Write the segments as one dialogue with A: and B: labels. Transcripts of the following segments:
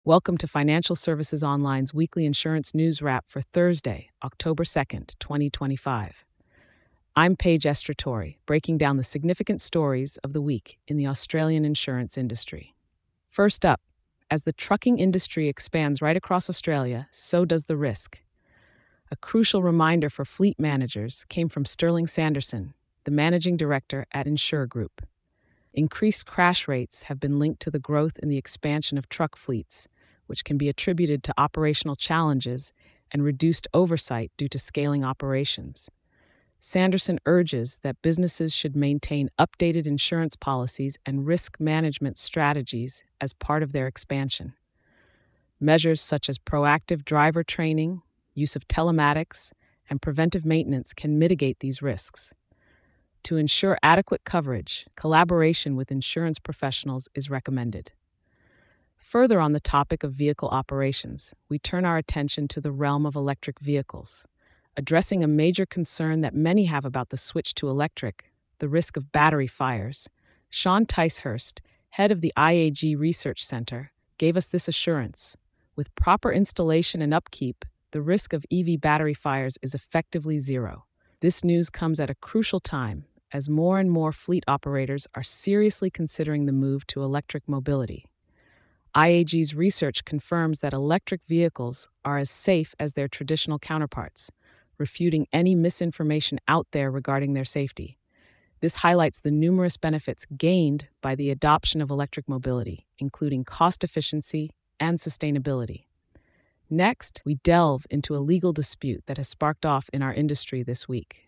A: Welcome to Financial Services Online's weekly insurance news wrap for Thursday, October 2nd, 2025. I'm Paige Estratori, breaking down the significant stories of the week in the Australian insurance industry. First up, as the trucking industry expands right across Australia, so does the risk. A crucial reminder for fleet managers came from Sterling Sanderson, the managing director at Insure Group. Increased crash rates have been linked to the growth in the expansion of truck fleets, which can be attributed to operational challenges and reduced oversight due to scaling operations. Sanderson urges that businesses should maintain updated insurance policies and risk management strategies as part of their expansion. Measures such as proactive driver training, use of telematics, and preventive maintenance can mitigate these risks. To ensure adequate coverage, collaboration with insurance professionals is recommended. Further on the topic of vehicle operations, we turn our attention to the realm of electric vehicles. Addressing a major concern that many have about the switch to electric, the risk of battery fires, Sean Ticehurst, head of the IAG Research Center, gave us this assurance. With proper installation and upkeep, the risk of EV battery fires is effectively zero. This news comes at a crucial time, as more and more fleet operators are seriously considering the move to electric mobility. IAG's research confirms that electric vehicles are as safe as their traditional counterparts, refuting any misinformation out there regarding their safety. This highlights the numerous benefits gained by the adoption of electric mobility, including cost efficiency and sustainability. Next, we delve into a legal dispute that has sparked off in our industry this week.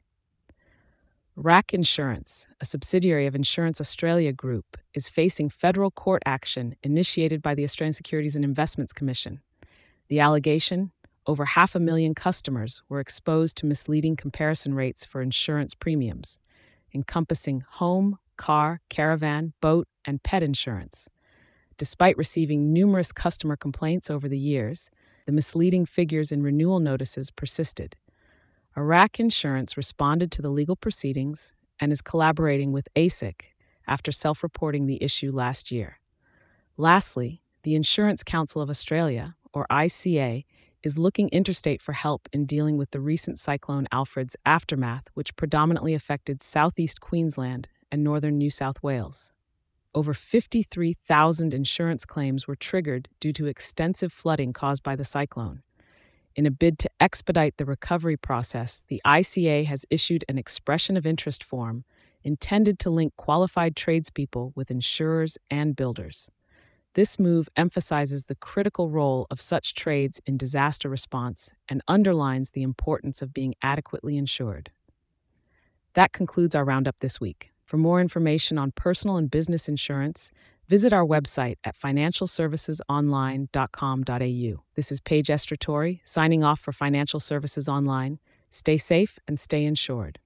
A: RAC Insurance, a subsidiary of Insurance Australia Group, is facing federal court action initiated by the Australian Securities and Investments Commission. The allegation: over 500,000 customers were exposed to misleading comparison rates for insurance premiums, encompassing home, car, caravan, boat, and pet insurance. Despite receiving numerous customer complaints over the years, the misleading figures in renewal notices persisted. RAC Insurance responded to the legal proceedings and is collaborating with ASIC after self-reporting the issue last year. Lastly, the Insurance Council of Australia, or ICA, is looking interstate for help in dealing with the recent Cyclone Alfred's aftermath, which predominantly affected southeast Queensland and northern New South Wales. Over 53,000 insurance claims were triggered due to extensive flooding caused by the cyclone. In a bid to expedite the recovery process, the ICA has issued an expression of interest form intended to link qualified tradespeople with insurers and builders. This move emphasizes the critical role of such trades in disaster response and underlines the importance of being adequately insured. That concludes our roundup this week. For more information on personal and business insurance, visit our website at financialservicesonline.com.au. This is Paige Estratori, signing off for Financial Services Online. Stay safe and stay insured.